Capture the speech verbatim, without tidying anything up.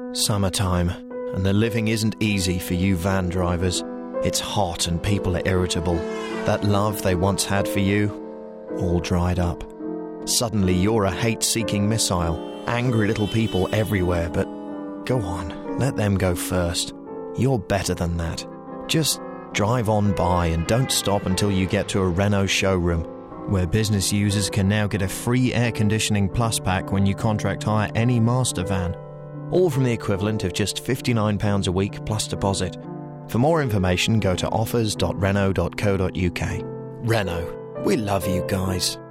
Summertime, and the living isn't easy for you van drivers. It's hot and people are irritable. That love they once had for you, all dried up. Suddenly you're a hate-seeking missile, angry little people everywhere, but go on, let them go first. You're better than that. Just drive on by and don't stop until you get to a Renault showroom, where business users can now get a free air conditioning plus pack when you contract hire any master van. All from the equivalent of just fifty-nine pounds a week plus deposit. For more information, go to offers dot renault dot co dot uk. Renault, we love you guys.